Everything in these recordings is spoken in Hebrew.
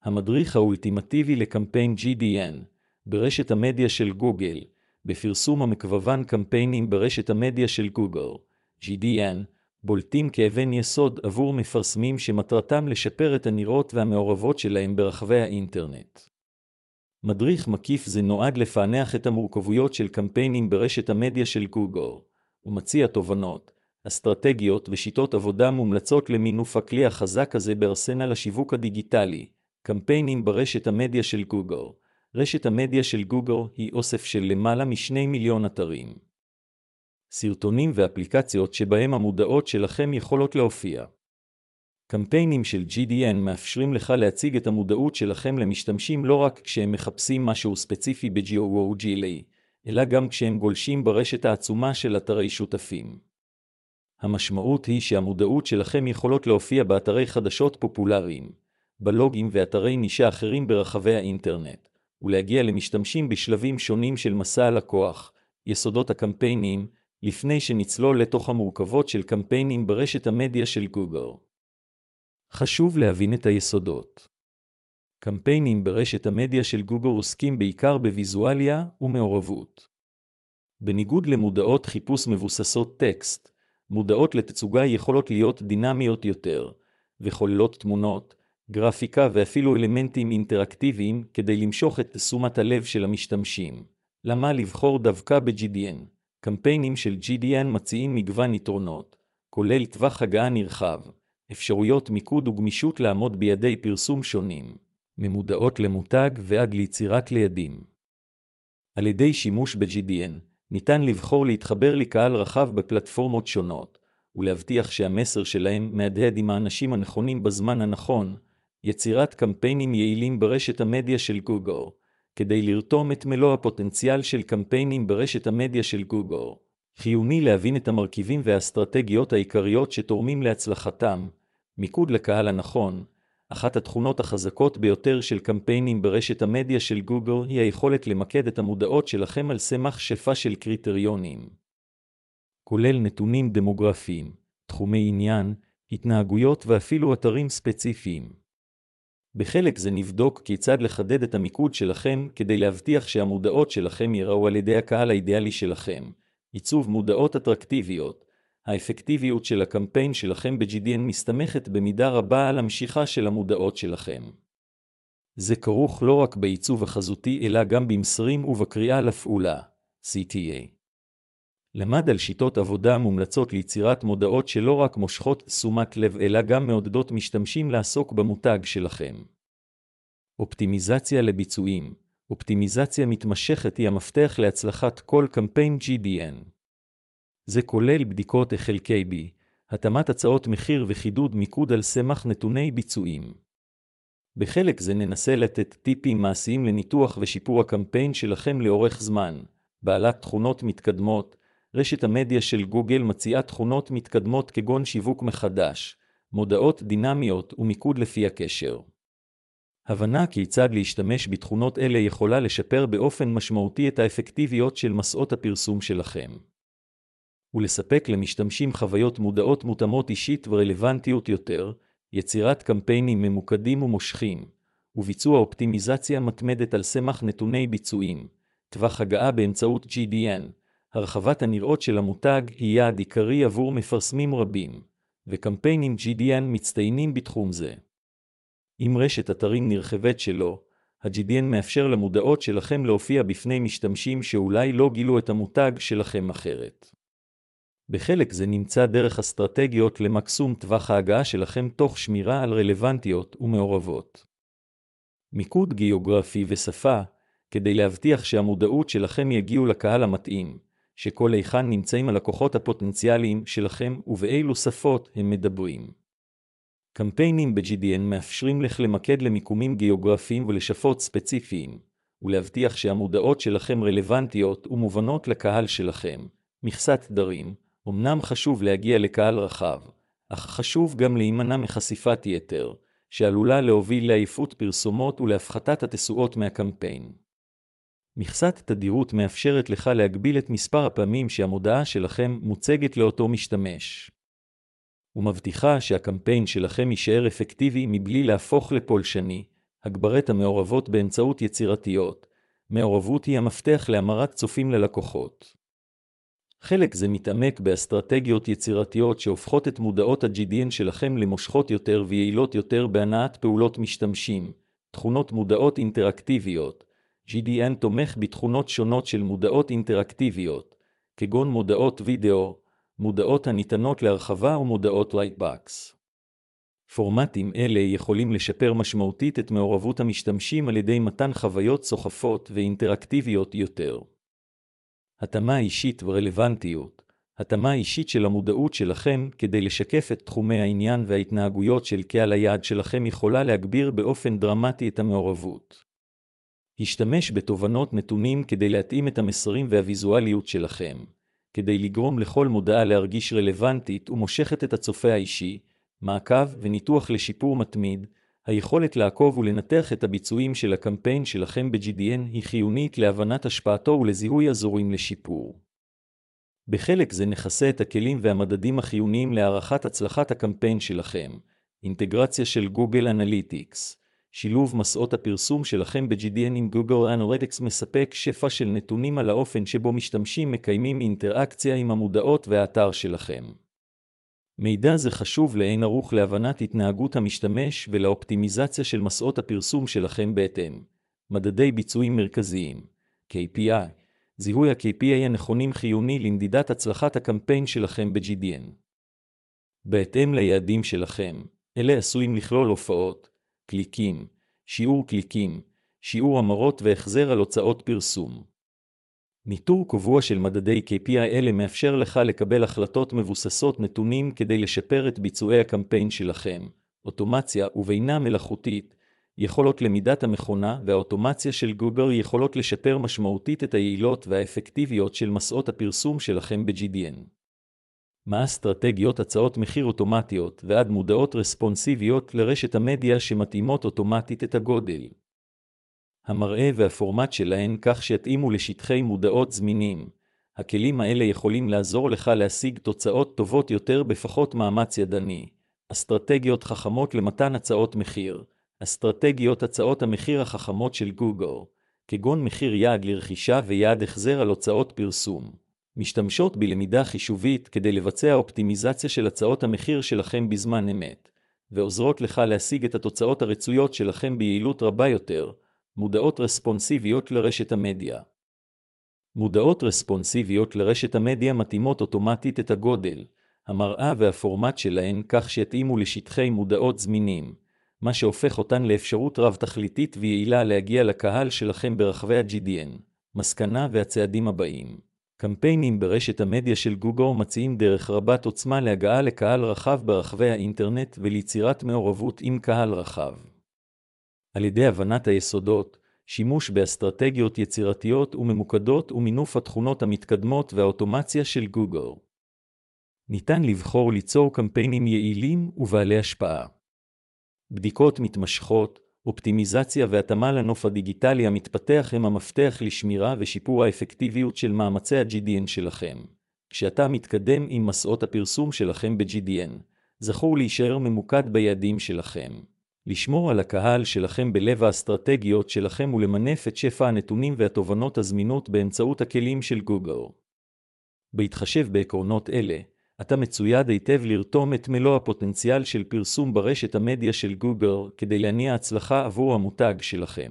המדריך האולטימטיבי לקמפיין GDN, ברשת המדיה של גוגל, בפרסום המקוון קמפיינים ברשת המדיה של גוגל, GDN, בולטים כאבן יסוד עבור מפרסמים שמטרתם לשפר את הנראות והמעורבות שלהם ברחבי האינטרנט. מדריך מקיף זה נועד לפענח את המורכבויות של קמפיינים ברשת המדיה של גוגל, ומציע תובנות, אסטרטגיות ושיטות עבודה מומלצות למינוף הכלי החזק הזה בארסנל השיווק הדיגיטלי. קמפיינים ברשת המדיה של גוגל. רשת המדיה של גוגל היא אוסף של למעלה מ2 מיליון אתרים, סרטונים ואפליקציות שבהם המודעות שלכם יכולות להופיע. קמפיינים של GDN מאפשרים לך להציג את המודעות שלכם למשתמשים לא רק כשהם מחפשים משהו ספציפי ב-Google, אלא גם כשהם גולשים ברשת העצומה של אתרי שותפים. המשמעות היא שהמודעות שלכם יכולות להופיע באתרי חדשות פופולריים, בלוגים ואתרי נישה אחרים ברחבי האינטרנט, ולהגיע למשתמשים בשלבים שונים של מסע הלקוח, יסודות הקמפיינים, לפני שנצלול לתוך המורכבות של קמפיינים ברשת המדיה של גוגל. חשוב להבין את היסודות. קמפיינים ברשת המדיה של גוגל עוסקים בעיקר בוויזואליה ומעורבות. בניגוד למודעות חיפוש מבוססות טקסט, מודעות לתצוגה יכולות להיות דינמיות יותר, וכוללות תמונות, גרפיקה ואפילו אלמנטים אינטראקטיביים כדי למשוך את תשומת הלב של המשתמשים. למה לבחור דווקא ב-GDN? קמפיינים של GDN מציעים מגוון יתרונות, כולל טווח הגעה נרחב, אפשרויות מיקוד וגמישות לעמוד בידי פרסום שונים, ממודעות למותג ועד ליצירת לידים. על ידי שימוש ב-GDN, ניתן לבחור להתחבר לקהל רחב בפלטפורמות שונות, ולהבטיח שהמסר שלהם מהדהד עם האנשים הנכונים בזמן הנכון, יצירת קמפיינים יעילים ברשת המדיה של גוגל, כדי לרתום את מלוא הפוטנציאל של קמפיינים ברשת המדיה של גוגל. חיוני להבין את המרכיבים והאסטרטגיות העיקריות שתורמים להצלחתם. מיקוד לקהל הנכון. אחת התכונות החזקות ביותר של קמפיינים ברשת המדיה של גוגל היא היכולת למקד את המודעות שלכם על סמך שפע של קריטריונים, כולל נתונים דמוגרפיים, תחומי עניין, התנהגויות ואפילו אתרים ספציפיים. בחלק זה נבדוק כיצד לחדד את המיקוד שלכם כדי להבטיח שהמודעות שלכם ייראו על ידי הקהל האידיאלי שלכם. עיצוב מודעות אטרקטיביות. האפקטיביות של הקמפיין שלכם ב-GDN מסתמכת במידה רבה על המשיכה של המודעות שלכם. זה כרוך לא רק בעיצוב החזותי אלא גם במסרים ובקריאה לפעולה, CTA. למד על שיטות עבודה מומלצות ליצירת מודעות שלא רק מושכות תשומת לב אלא גם מעודדות משתמשים לעסוק במותג שלכם. אופטימיזציה לביצועים. אופטימיזציה מתמשכת היא המפתח להצלחת כל קמפיין GDN. זה כולל בדיקות חלקי B, התאמת הצעות מחיר וחידוד מיקוד על סמך נתוני ביצועים. בחלק זה ננסה לתת טיפים מעשיים לניתוח ושיפור הקמפיין שלכם לאורך זמן, בעלת תכונות מתקדמות. רשת המדיה של גוגל מציעה תכונות מתקדמות כגון שיווק מחדש, מודעות דינמיות ומיקוד לפי הקשר. הבנה כיצד להשתמש בתכונות אלה יכולה לשפר באופן משמעותי את האפקטיביות של מסעות הפרסום שלכם. ולספק למשתמשים חוויות מודעות מותאמות אישית ורלוונטיות יותר, יצירת קמפיינים ממוקדים ומושכים, וביצוע אופטימיזציה מתמדת על סמך נתוני ביצועים, טווח הגעה באמצעות GDN. הרחבת הנראות של המותג היא יעד עיקרי עבור מפרסמים רבים, וקמפיינים GDN מצטיינים בתחום זה. עם רשת אתרים נרחבת שלו, ה-GDN מאפשר למודעות שלכם להופיע בפני משתמשים שאולי לא גילו את המותג שלכם אחרת. בחלק זה נמצא דרך אסטרטגיות למקסום טווח ההגעה שלכם תוך שמירה על רלוונטיות ומעורבות. מיקוד גיאוגרפי ושפה, כדי להבטיח שהמודעות שלכם יגיעו לקהל המתאים, שכל היכן נמצאים הלקוחות הפוטנציאליים שלכם ובאילו שפות הם מדברים. קמפיינים ב-GDN מאפשרים לך למקד למיקומים גיאוגרפיים ולשפות ספציפיים, ולהבטיח שהמודעות שלכם רלוונטיות ומובנות לקהל שלכם. מכסת תדרים. אמנם חשוב להגיע לקהל רחב, אך חשוב גם להימנע מחשיפת יתר, שעלולה להוביל לעייפות פרסומות ולהפחתת התשואות מהקמפיין. מכסת תדירות מאפשרת לך להגביל את מספר הפעמים שהמודעה שלכם מוצגת לאותו משתמש. ומבטיחה שהקמפיין שלכם יישאר אפקטיבי מבלי להפוך לפולשני. הגברת המעורבות באמצעות יצירתיות. מעורבות היא המפתח להמרת צופים ללקוחות. חלק זה מתעמק באסטרטגיות יצירתיות שהופכות את מודעות ה-GDN שלכם למושכות יותר ויעילות יותר בהנעת פעולות משתמשים. תכונות מודעות אינטראקטיביות. GDN תומך בתכונות שונות של מודעות אינטראקטיביות, כגון מודעות וידאו, מודעות הניתנות להרחבה ומודעות לייטבוקס. פורמטים אלה יכולים לשפר משמעותית את מעורבות המשתמשים על ידי מתן חוויות סוחפות ואינטראקטיביות יותר. התאמה אישית ורלוונטיות. התאמה אישית של המודעות שלכם כדי לשקף את תחומי העניין וההתנהגויות של קהל היעד שלכם יכולה להגביר באופן דרמטי את המעורבות. השתמש בתובנות נתונים כדי להתאים את המסרים והוויזואליות שלכם, כדי לגרום לכל מודעה להרגיש רלוונטית ומושכת את הצופה האישי. מעקב וניתוח לשיפור מתמיד. היכולת לעקוב ולנתח את הביצועים של הקמפיין שלכם ב-GDN היא חיונית להבנת השפעתו ולזיהוי אזורים לשיפור. בחלק זה נחסה את הכלים והמדדים החיוניים להערכת הצלחת הקמפיין שלכם. אינטגרציה של גוגל אנליטיקס. שילוב מסעות הפרסום שלכם ב-GDN עם גוגל אנליטיקס מספק שפע של נתונים על האופן שבו משתמשים מקיימים אינטראקציה עם המודעות והאתר שלכם. מידע זה חשוב לאין ערוך להבנת התנהגות המשתמש ולאופטימיזציה של מסעות הפרסום שלכם בהתאם. מדדי ביצועים מרכזיים. KPI. זיהוי ה-KPI הנכונים חיוני למדידת הצלחת הקמפיין שלכם ב-GDN. בהתאם ליעדים שלכם, אלה עשויים לכלול הופעות, קליקים, שיעור קליקים, שיעור המרות והחזר על הוצאות פרסום. ניטור קבוע של מדדי KPI אלה מאפשר לך לקבל החלטות מבוססות נתונים כדי לשפר את ביצועי הקמפיין שלכם. אוטומציה ובינה מלאכותית. יכולות למידת המכונה והאוטומציה של גוגל יכולות לשפר משמעותית את היעילות והאפקטיביות של מסעות הפרסום שלכם ב-GDN. מה אסטרטגיות הצעות מחיר אוטומטיות ועד מודעות רספונסיביות לרשת המדיה שמתאימות אוטומטית את הגודל. המראה והפורמט שלהן כך שיתאימו לשטחי מודעות זמינים. הכלים האלה יכולים לעזור לך להשיג תוצאות טובות יותר בפחות מאמץ ידני. אסטרטגיות חכמות למתן הצעות מחיר. אסטרטגיות הצעות המחיר החכמות של גוגל, כגון מחיר יעד לרכישה ויעד החזר על הוצאות פרסום, משתמשות בלמידה חישובית כדי לבצע אופטימיזציה של הצעות המחיר שלכם בזמן אמת, ועוזרות לך להשיג את התוצאות הרצויות שלכם ביעילות רבה יותר. מודעות רספונסיביות לרשת המדיה. מודעות רספונסיביות לרשת המדיה מתאימות אוטומטית את הגודל, המראה והפורמט שלהן כך שיתאימו לשטחי מודעות זמינים, מה שהופך אותן לאפשרות רב-תכליתית ויעילה להגיע לקהל שלכם ברחבי ה-GDN. מסקנה והצעדים הבאים. קמפיינים ברשת המדיה של גוגל מציעים דרך רבת עוצמה להגעה לקהל רחב ברחבי האינטרנט וליצירת מעורבות עם קהל רחב. על ידי הבנת היסודות, שימוש באסטרטגיות יצירתיות וממוקדות ומינוף התכונות המתקדמות והאוטומציה של גוגל. ניתן לבחור ליצור קמפיינים יעילים ובעלי השפעה. בדיקות מתמשכות, אופטימיזציה והתאמה לנוף הדיגיטלי המתפתח הם המפתח לשמירה ושיפור האפקטיביות של מאמצי ה-GDN שלכם. כשאתה מתקדם עם מסעות הפרסום שלכם ב-GDN, זכור להישאר ממוקד ביעדים שלכם. לשמור על הקהל שלכם בלב האסטרטגיות שלכם ולמנף את שפע הנתונים והתובנות הזמינות באמצעות הכלים של גוגל. בהתחשב בעקרונות אלה, אתה מצויד היטב לרתום את מלוא הפוטנציאל של פרסום ברשת המדיה של גוגל כדי להניע הצלחה עבור המותג שלכם.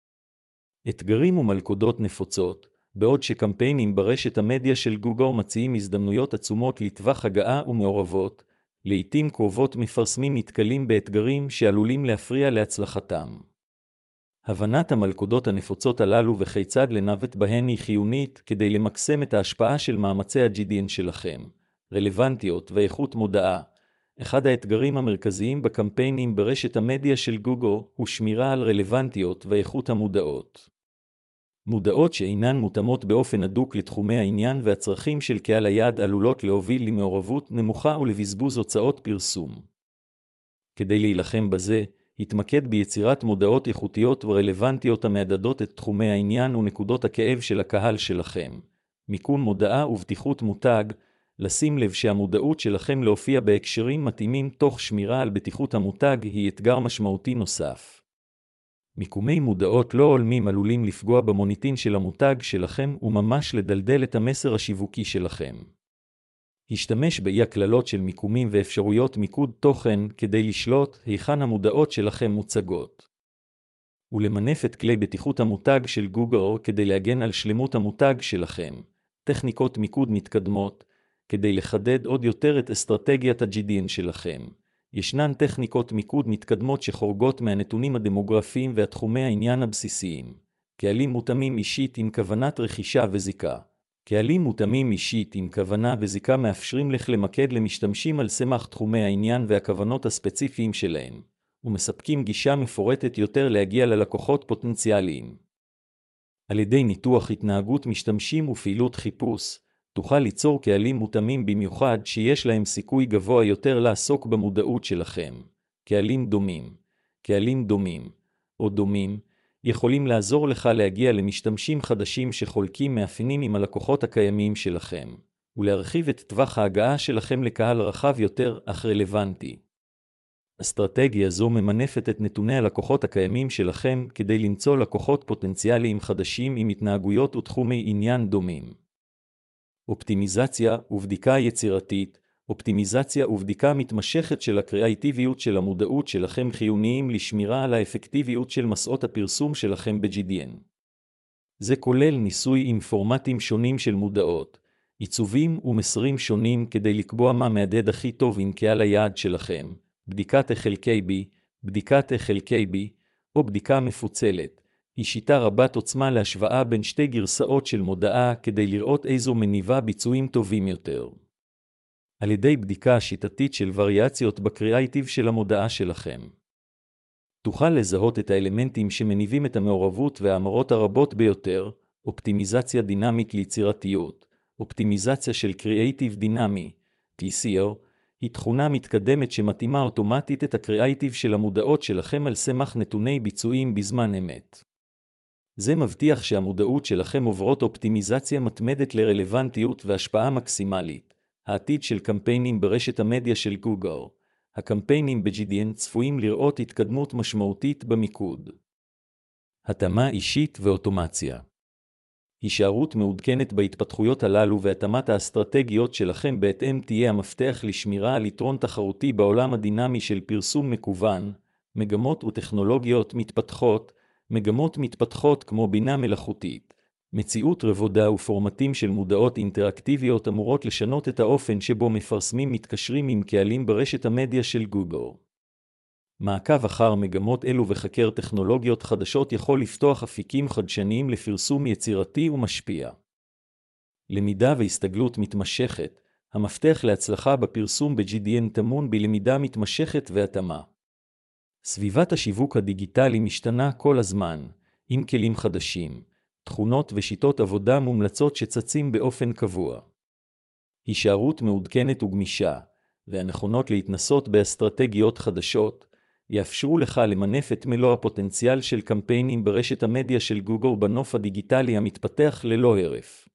אתגרים ומלכודות נפוצות. בעוד שקמפיינים ברשת המדיה של גוגל מציעים הזדמנויות עצומות לטווח הגעה ומעורבות, לעתים קרובות מפרסמים נתקלים באתגרים שעלולים להפריע להצלחתם. הבנת המלכודות הנפוצות הללו וכיצד לנווט בהן היא חיונית כדי למקסם את ההשפעה של מאמצי ה-GDN שלכם. רלוונטיות ואיכות מודעה. אחד האתגרים המרכזיים בקמפיינים ברשת המדיה של גוגל הוא שמירה על רלוונטיות ואיכות המודעות. מודעות שאינן מותאמות באופן הדוק לתחומי העניין והצרכים של קהל היעד עלולות להוביל למעורבות נמוכה ולבזבוז הוצאות פרסום. כדי להילחם בזה, התמקד ביצירת מודעות איכותיות ורלוונטיות המעדדות את תחומי העניין ונקודות הכאב של הקהל שלכם. מיקום מודעה ובטיחות מותג, לשים לב שהמודעות שלכם להופיע בהקשרים מתאימים תוך שמירה על בטיחות המותג היא אתגר משמעותי נוסף. מיקומי מודעות לא הולמים עלולים לפגוע במוניטין של המותג שלכם וממש לדלדל את המסר השיווקי שלכם. השתמש באי הכללות של מיקומים ואפשרויות מיקוד תוכן כדי לשלוט היכן המודעות שלכם מוצגות. ולמנף את כלי בטיחות המותג של גוגל כדי להגן על שלמות המותג שלכם. טכניקות מיקוד מתקדמות כדי לחדד עוד יותר את אסטרטגיית ה-GDN שלכם. ישנן טכניקות מיקוד מתקדמות שחורגות מהנתונים הדמוגרפיים והתחומי העניין הבסיסיים. קהלים מותאמים אישית עם כוונת רכישה וזיקה. קהלים מותאמים אישית עם כוונה וזיקה מאפשרים לך למקד למשתמשים על סמך תחומי העניין והכוונות הספציפיים שלהם, ומספקים גישה מפורטת יותר להגיע ללקוחות פוטנציאליים. על ידי ניתוח התנהגות משתמשים ופעילות חיפוש, תוכל ליצור קהלים מותאמים במיוחד שיש להם סיכוי גבוה יותר לעסוק במודעות שלכם. קהלים דומים או דומים יכולים לעזור לך להגיע למשתמשים חדשים שחולקים מאפיינים עם הלקוחות הקיימים שלכם, ולהרחיב את טווח ההגעה שלכם לקהל רחב יותר אך רלוונטי. אסטרטגיה זו ממנפת את נתוני הלקוחות הקיימים שלכם כדי למצוא לקוחות פוטנציאליים חדשים עם התנהגויות ותחומי עניין דומים. אופטימיזציה ובדיקה יצירתית. אופטימיזציה ובדיקה מתמשכת של הקריאטיביות של המודעות שלכם חיוניים לשמירה על האפקטיביות של מסעות הפרסום שלכם ב-GDN. זה כולל ניסוי עם פורמטים שונים של מודעות, עיצובים ומסרים שונים כדי לקבוע מה מהדהד הכי טוב עם קהל היעד שלכם. בדיקת בדיקת XLKB או בדיקה מפוצלת היא שיטה רבת עוצמה להשוואה בין שתי גרסאות של מודעה כדי לראות איזו מניבה ביצועים טובים יותר. על ידי בדיקה שיטתית של וריאציות בקריאטיב של המודעה שלכם, תוכל לזהות את האלמנטים שמניבים את המעורבות והאמרות הרבות ביותר. אופטימיזציה דינמית ליצירתיות. אופטימיזציה של קריאטיב דינמי, TCO, היא תכונה מתקדמת שמתאימה אוטומטית את הקריאטיב של המודעות שלכם על סמך נתוני ביצועים בזמן אמת. זה מבטיח שהמודעות שלכם עוברות אופטימיזציה מתמדת לרלוונטיות והשפעה מקסימלית. העתיד של קמפיינים ברשת המדיה של גוגל. הקמפיינים ב-GDN צפויים לראות התקדמות משמעותית במיקוד. התאמה אישית ואוטומציה. הישארות מעודכנת בהתפתחויות הללו והתאמת האסטרטגיות שלכם בהתאם תהיה המפתח לשמירה על יתרון תחרותי בעולם הדינמי של פרסום מקוון. מגמות וטכנולוגיות מתפתחות. מגמות מתפתחות כמו בינה מלאכותית, מציאות רבודה ופורמטים של מודעות אינטראקטיביות אמורות לשנות את האופן שבו מפרסמים מתקשרים עם קהלים ברשת המדיה של גוגל. מעקב אחר מגמות אלו וחקר טכנולוגיות חדשות יכול לפתוח אפיקים חדשניים לפרסום יצירתי ומשפיע. למידה והסתגלות מתמשכת. המפתח להצלחה בפרסום ב-GDN טמון בלמידה מתמשכת והתאמה. סביבת השיווק הדיגיטלי משתנה כל הזמן, עם כלים חדשים, תכונות ושיטות עבודה מומלצות שצצים באופן קבוע. הישארות מעודכנת וגמישה, והנכונות להתנסות באסטרטגיות חדשות, יאפשרו לך למנף את מלוא הפוטנציאל של קמפיינים ברשת המדיה של גוגל בנוף הדיגיטלי המתפתח ללא הרף.